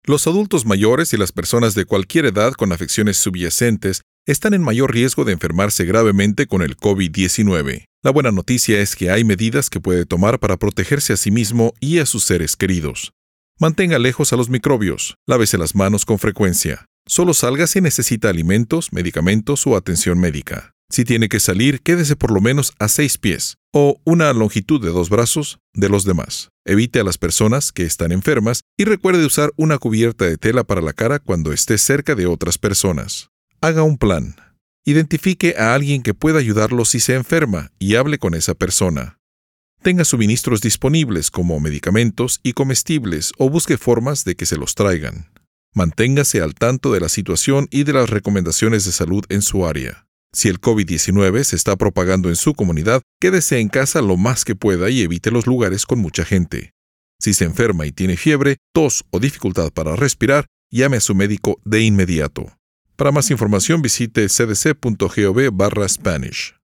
Los adultos mayores y las personas de cualquier edad con afecciones subyacentes están en mayor riesgo de enfermarse gravemente con el COVID-19. La buena noticia es que hay medidas que puede tomar para protegerse a sí mismo y a sus seres queridos. Mantenga lejos a los microbios, lávese las manos con frecuencia. Solo salga si necesita alimentos, medicamentos o atención médica. Si tiene que salir, quédese por lo menos a 6 pies o una longitud de 2 brazos de los demás. Evite a las personas que están enfermas y recuerde usar una cubierta de tela para la cara cuando esté cerca de otras personas. Haga un plan. Identifique a alguien que pueda ayudarlo si se enferma y hable con esa persona. Tenga suministros disponibles como medicamentos y comestibles o busque formas de que se los traigan. Manténgase al tanto de la situación y de las recomendaciones de salud en su área. Si el COVID-19 se está propagando en su comunidad, quédese en casa lo más que pueda y evite los lugares con mucha gente. Si se enferma y tiene fiebre, tos o dificultad para respirar, llame a su médico de inmediato. Para más información visite cdc.gov/Spanish.